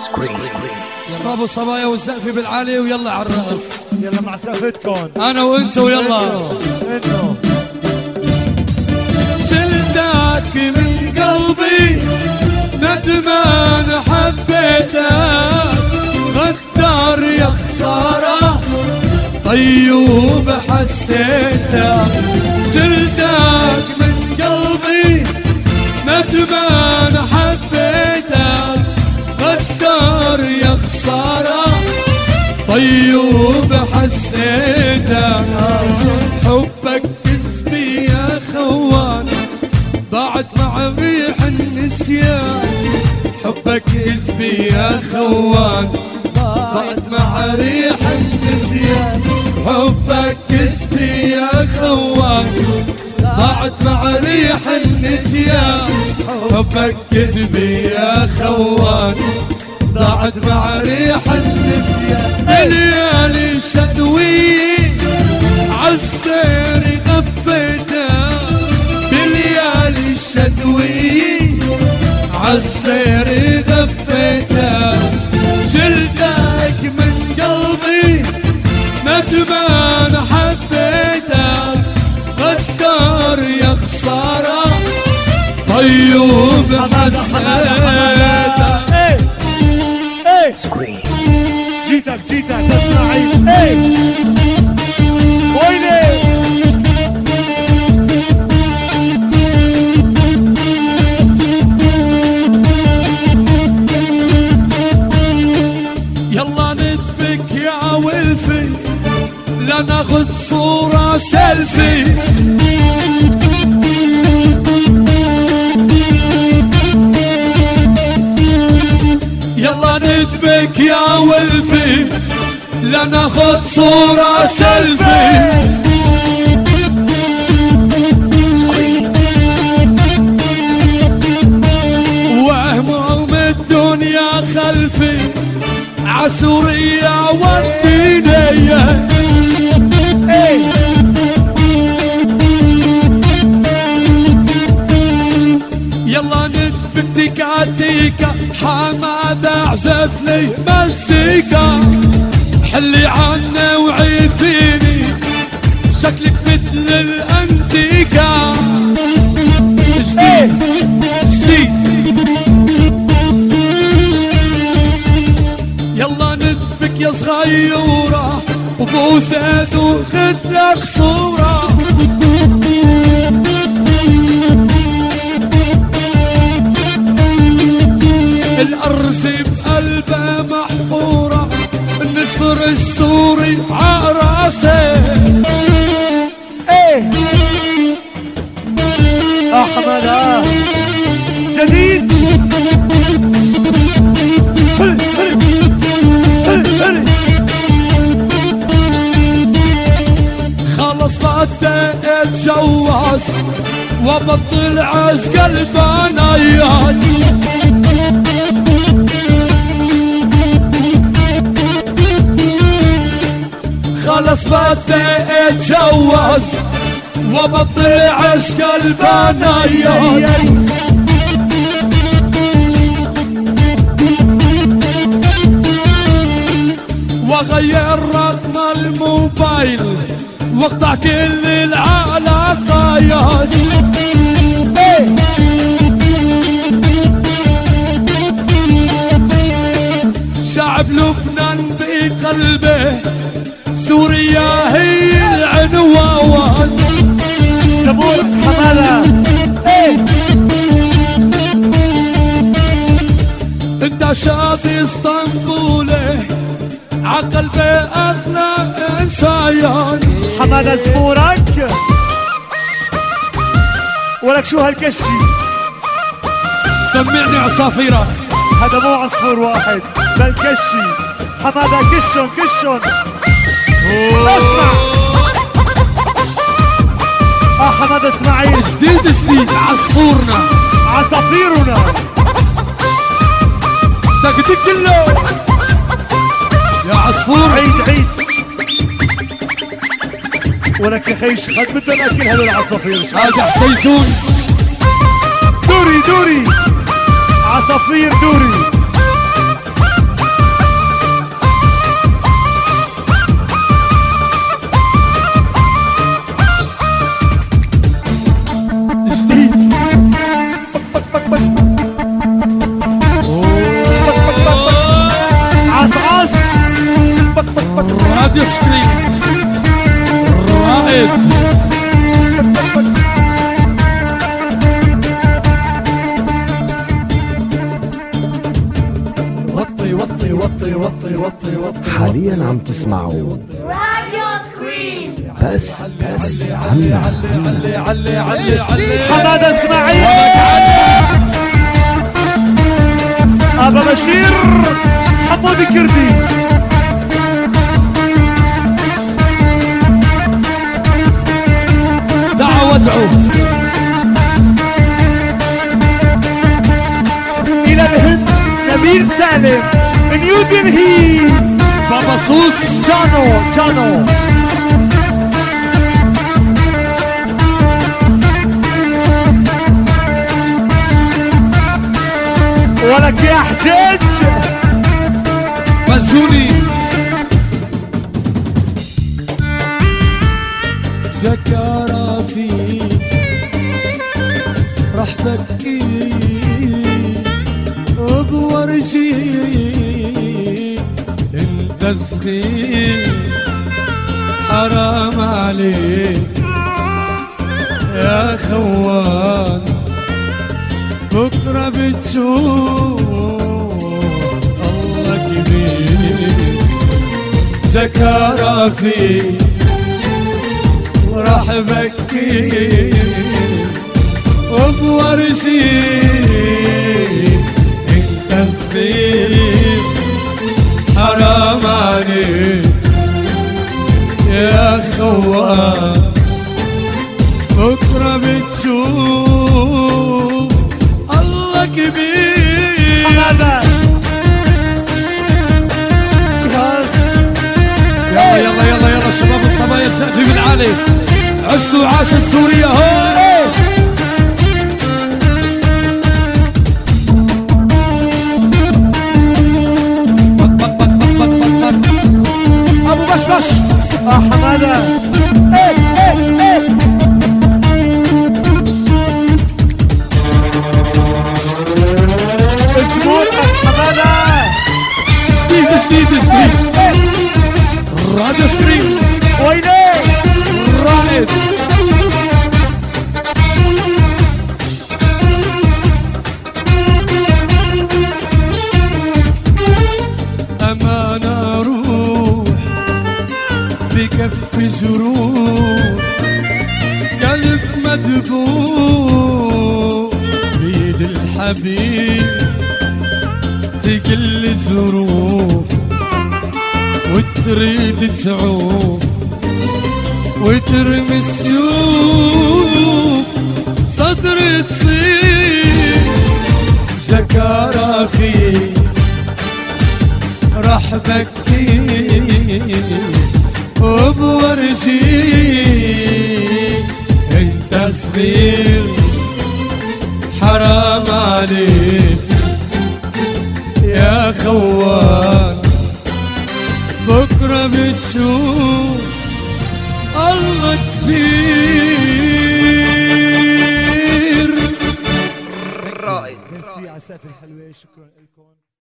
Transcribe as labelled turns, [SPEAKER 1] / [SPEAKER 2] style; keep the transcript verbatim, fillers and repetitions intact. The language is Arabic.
[SPEAKER 1] شباب وصبايا والزقفي بالعالي ويلا على الرأس.
[SPEAKER 2] يلا مع سقفتكم
[SPEAKER 1] انا وانت ويلا.
[SPEAKER 2] انه
[SPEAKER 1] شلتك من قلبي ندمان حبيتك، غدار يا خسارة طيوب حسيتك. شلتك من قلبي ندمان حبيتك، غدار يا خسارة طيوب حسيتك. حبك كسبي يا خوان ضاعت مع ريح النسيان. حبك كسبي يا خوان ضاعت مع ريح النسيان. حبك كسبي يا خوان ضاعت مع ريح النسيان. حبك كسبي يا خوان ضاعت مع ريح النسيان. بليالي الشتوية عالسطير غفيتها، بليالي الشتوية عالسطير غفيتها. شلتك من قلبي ندمان حبيتك، غدار يا خسارة طيوب حسيتك.
[SPEAKER 2] جيتك جيتك اسماعيل. اي ويلي
[SPEAKER 1] يلا ندبك يا ولفي لناخد صورة سيلفي. يلا ندبك يا ولفي لناخد صورة سيلفي. وهموم الدنيا خلفي عسورية والدينية. يلا ندبك تيكا تيكا حماد اعزف لي مزيكا. حلي عنا وعيفيني شكلك مثل الانتيكا. جديد جديد يلا ندبك يا صغيورة وبوسات وخد لك صورة. الأرز بقلبها محفورة، النسر السوري عراسه.
[SPEAKER 2] ايه احمد آه. جديد هل هل هل هل.
[SPEAKER 1] خلص بدي اتجوز وبطل عز قلبانيات. خلص بدي اتجوز وبطل عشق البنايات. واغير رقم الموبايل واقطع كل العلاقات. شعب لبنان بقلبه سوريا هي العنوان.
[SPEAKER 2] زبور حمالة
[SPEAKER 1] انت شاطي اسطنبولي عقلبي اغلى انسان.
[SPEAKER 2] حمادة زبورك ولك شو هالكشي.
[SPEAKER 1] سمعني عصافيرك.
[SPEAKER 2] هذا مو عصفور واحد بل كشي. حمادة كشن كشن. اسمع اه حمادة اسماعيل
[SPEAKER 1] جديد جديد عصفورنا
[SPEAKER 2] عصافيرنا.
[SPEAKER 1] تكتك كله يا عصفور.
[SPEAKER 2] عيد عيد ولك يا خيش خد بدنا ناكل هذول العصافير.
[SPEAKER 1] هذا حسيسون
[SPEAKER 2] دوري دوري عصافير دوري.
[SPEAKER 1] راديو سكرين رائد.
[SPEAKER 2] وطي وطي وطي وطي وطي وطي.
[SPEAKER 3] حاليا عم تسمعوا
[SPEAKER 4] راديو سكرين.
[SPEAKER 3] بس بس علي
[SPEAKER 2] علي علي علي علي.
[SPEAKER 5] حمادة اسماعيل أبا بشير حمود الكردي.
[SPEAKER 1] دعوا وادعوا
[SPEAKER 5] إلى الهند نبيل سالم نيو دلهي.
[SPEAKER 1] بابا صوص
[SPEAKER 5] جانو جانو ولك يا حجاج
[SPEAKER 1] بزوني. ذكرى فيك راح بكي بورجيك انت صغير حرام عليك يا خوان بكرة بتشوف الله كبير. ذكرى فيك وراح بكي وبورجيك انت صغير حرام عليك يا خوان بكرة بتشوف الله كبير.
[SPEAKER 5] حمادة
[SPEAKER 1] يلا يلا يلا يلا شباب الصبايا الزقفي بالعالي عشتوا وعاشت سوريا هو.
[SPEAKER 5] أبو بشبش آه حمادة إيه إيه إيه. اسمعوا حمادة
[SPEAKER 1] جديد جديد جديد راديو سكرين
[SPEAKER 5] ويني
[SPEAKER 1] رائد. أمانة روح بكف جروح قلب مدبوح بيد الحبيب تقل ظروف وتريد تعوف وترمي السيوف صدر تصير. ذكرى فيك راح بكي وبورجيك انت صغير حرام عليك يا خوان بكرة بتشوف الله كبير.
[SPEAKER 3] رائد.
[SPEAKER 2] ميرسي عساف الحلوة شكرا لكم.